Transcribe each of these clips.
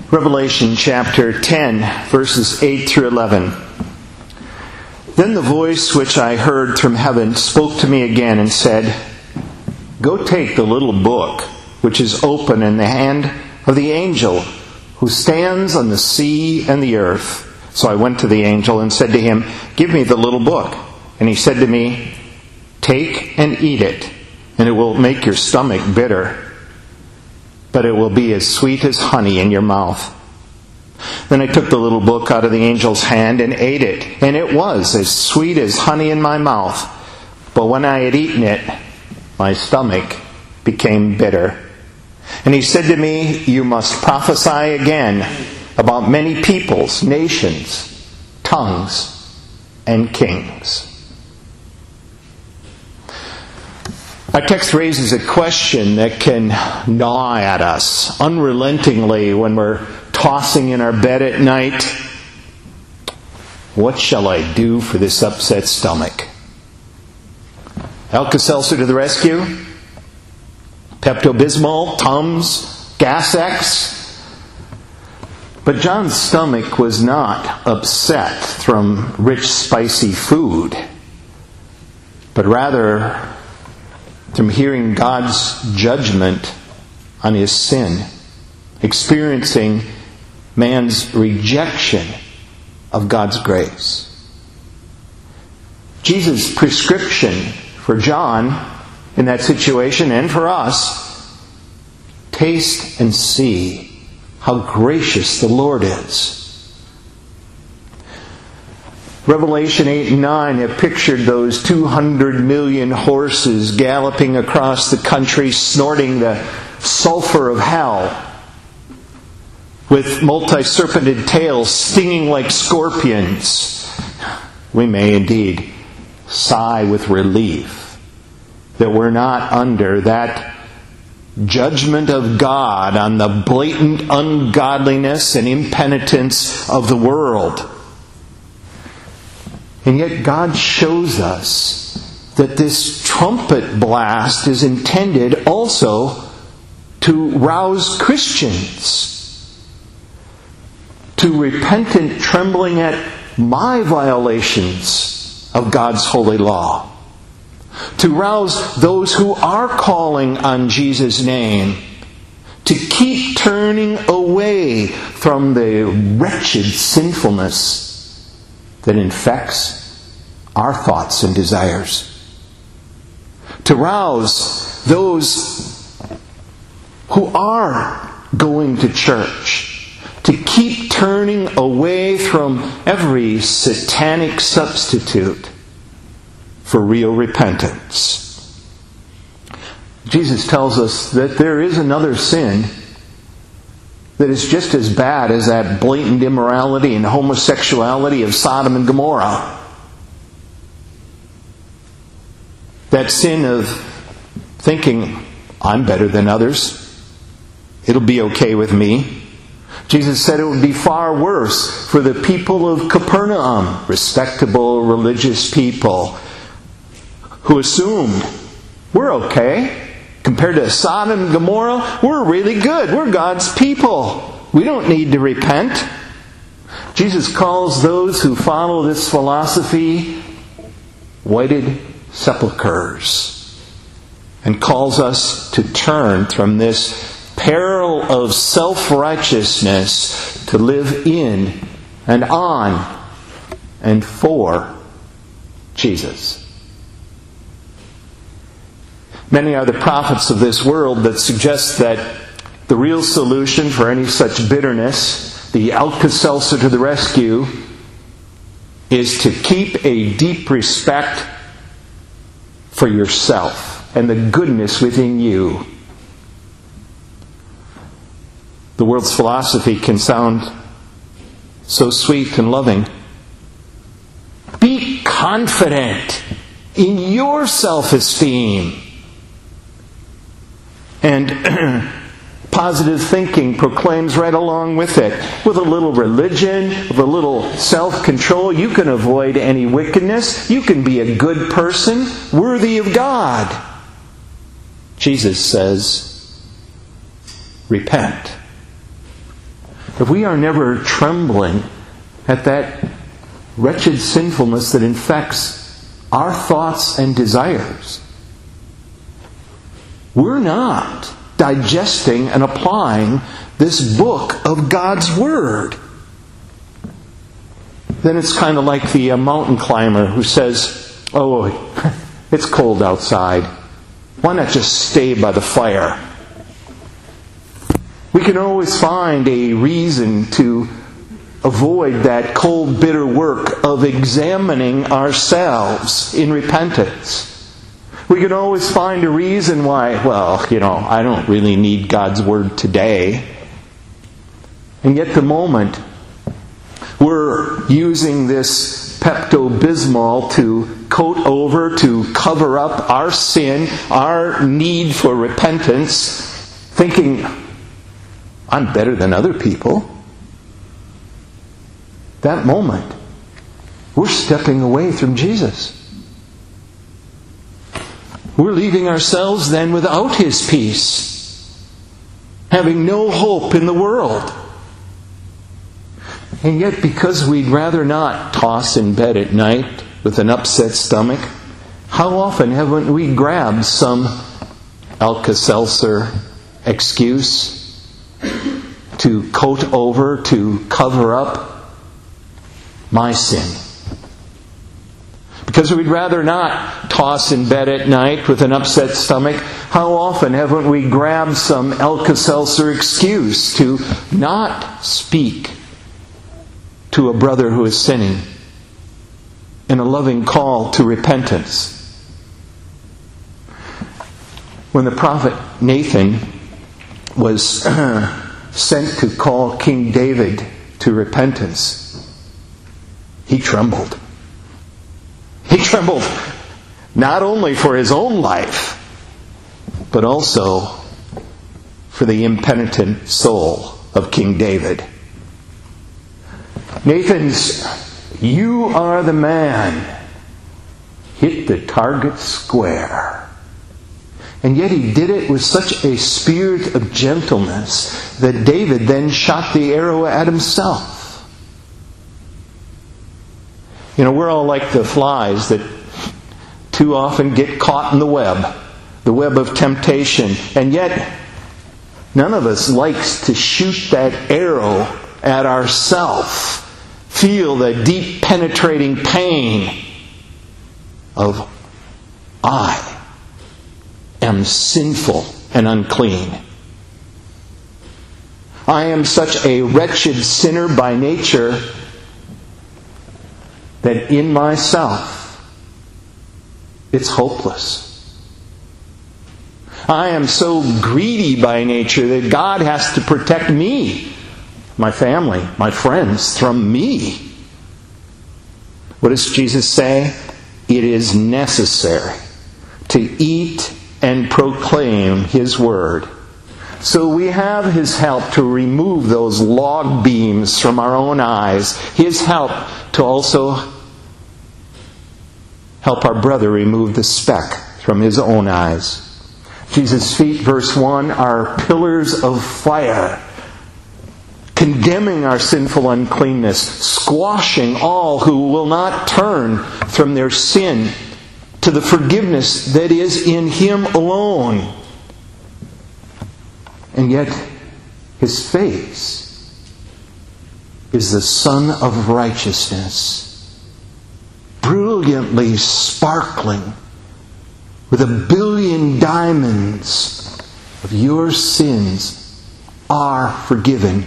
Revelation chapter 10, verses 8 through 11. Then the voice which I heard from heaven spoke to me again and said, "Go take the little book which is open in the hand of the angel who stands on the sea and the earth." So I went to the angel and said to him, "Give me the little book." And he said to me, "Take and eat it, and it will make your stomach bitter, but it will be as sweet as honey in your mouth." Then I took the little book out of the angel's hand and ate it, and it was as sweet as honey in my mouth. But when I had eaten it, my stomach became bitter. And he said to me, "You must prophesy again about many peoples, nations, tongues, and kings." Our text raises a question that can gnaw at us unrelentingly when we're tossing in our bed at night. What shall I do for this upset stomach? Alka-Seltzer to the rescue? Pepto-Bismol? Tums? Gas-X? But John's stomach was not upset from rich, spicy food, but rather from hearing God's judgment on his sin, experiencing man's rejection of God's grace. Jesus' prescription for John in that situation, and for us, taste and see how gracious the Lord is. Revelation 8 and 9 have pictured those 200 million horses galloping across the country, snorting the sulfur of hell, with multi-serpented tails stinging like scorpions. We may indeed sigh with relief that we're not under that judgment of God on the blatant ungodliness and impenitence of the world. And yet God shows us that this trumpet blast is intended also to rouse Christians to repentant trembling at my violations of God's holy law. To rouse those who are calling on Jesus' name to keep turning away from the wretched sinfulness that infects our thoughts and desires. To rouse those who are going to church to keep turning away from every satanic substitute for real repentance. Jesus tells us that there is another sin that is just as bad as that blatant immorality and homosexuality of Sodom and Gomorrah. That sin of thinking, I'm better than others. It'll be okay with me. Jesus said it would be far worse for the people of Capernaum, respectable religious people, who assumed, we're okay. Compared to Sodom and Gomorrah, we're really good. We're God's people. We don't need to repent. Jesus calls those who follow this philosophy whited sepulchres, and calls us to turn from this peril of self-righteousness to live in and on and for Jesus. Many are the prophets of this world that suggest that the real solution for any such bitterness, the Alka-Seltzer to the rescue, is to keep a deep respect for yourself and the goodness within you. The world's philosophy can sound so sweet and loving. Be confident in your self-esteem. And positive thinking proclaims right along with it. With a little religion, with a little self-control, you can avoid any wickedness. You can be a good person, worthy of God. Jesus says, repent. if we are never trembling at that wretched sinfulness that infects our thoughts and desires, we're not digesting and applying this book of God's Word. Then it's kind of like the mountain climber who says, "Oh, it's cold outside. Why not just stay by the fire?" We can always find a reason to avoid that cold, bitter work of examining ourselves in repentance. We can always find a reason why, I don't really need God's Word today. And yet the moment we're using this Pepto-Bismol to coat over, to cover up our sin, our need for repentance, thinking, I'm better than other people. That moment, we're stepping away from Jesus. We're leaving ourselves then without His peace, having no hope in the world. And yet, because we'd rather not toss in bed at night with an upset stomach, how often haven't we grabbed some Alka-Seltzer excuse to coat over, to cover up my sin? Because we'd rather not toss in bed at night with an upset stomach, how often haven't we grabbed some Alka-Seltzer excuse to not speak to a brother who is sinning in a loving call to repentance? When the prophet Nathan was sent to call King David to repentance, he trembled. He trembled not only for his own life, but also for the impenitent soul of King David. Nathan's "You are the man" hit the target square. And yet he did it with such a spirit of gentleness that David then shot the arrow at himself. We're all like the flies that too often get caught in the web of temptation. And yet, none of us likes to shoot that arrow at ourselves. Feel the deep penetrating pain of, I am sinful and unclean. I am such a wretched sinner by nature that in myself it's hopeless. I am so greedy by nature that God has to protect me, my family, my friends, from me. What does Jesus say? It is necessary to eat and proclaim His Word. So we have His help to remove those log beams from our own eyes. His help to also help our brother remove the speck from his own eyes. Jesus' feet, verse 1, are pillars of fire, condemning our sinful uncleanness, squashing all who will not turn from their sin to the forgiveness that is in Him alone. And yet, His face is the Sun of Righteousness, brilliantly sparkling with 1 billion diamonds of your sins are forgiven.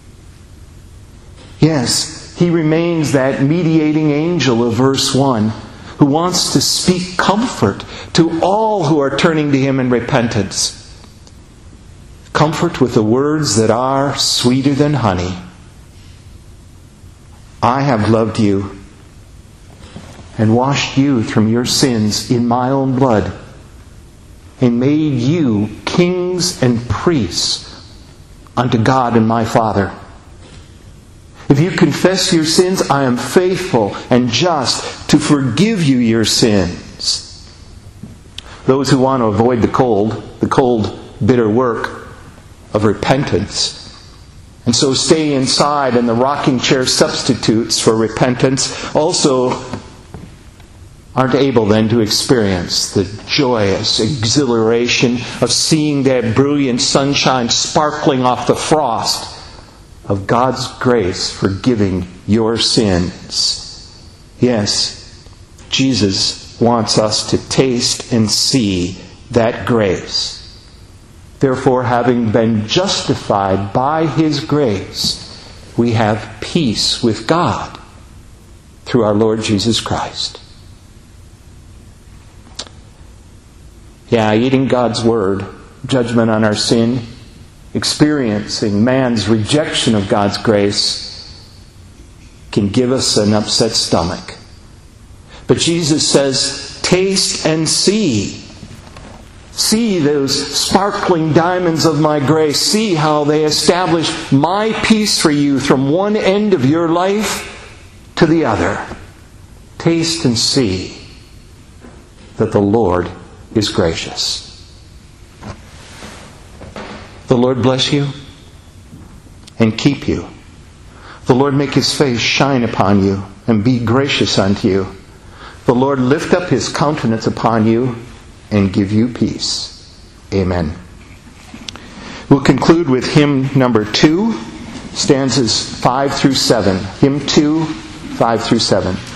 Yes, He remains that mediating angel of verse 1 who wants to speak comfort to all who are turning to Him in repentance. Comfort with the words that are sweeter than honey. I have loved you and washed you from your sins in my own blood, and made you kings and priests unto God and my Father. If you confess your sins, I am faithful and just to forgive you your sins. Those who want to avoid the cold, bitter work of repentance, and so stay inside, and the rocking chair substitutes for repentance also aren't able then to experience the joyous exhilaration of seeing that brilliant sunshine sparkling off the frost of God's grace forgiving your sins. Yes, Jesus wants us to taste and see that grace. Therefore, having been justified by His grace, we have peace with God through our Lord Jesus Christ. Yeah, eating God's Word, judgment on our sin, experiencing man's rejection of God's grace can give us an upset stomach. But Jesus says, taste and see. See those sparkling diamonds of my grace. See how they establish my peace for you from one end of your life to the other. Taste and see that the Lord is gracious. The Lord bless you and keep you. The Lord make His face shine upon you and be gracious unto you. The Lord lift up His countenance upon you and give you peace. Amen. We'll conclude with hymn number 2, stanzas 5 through 7. Hymn 2, 5 through 7.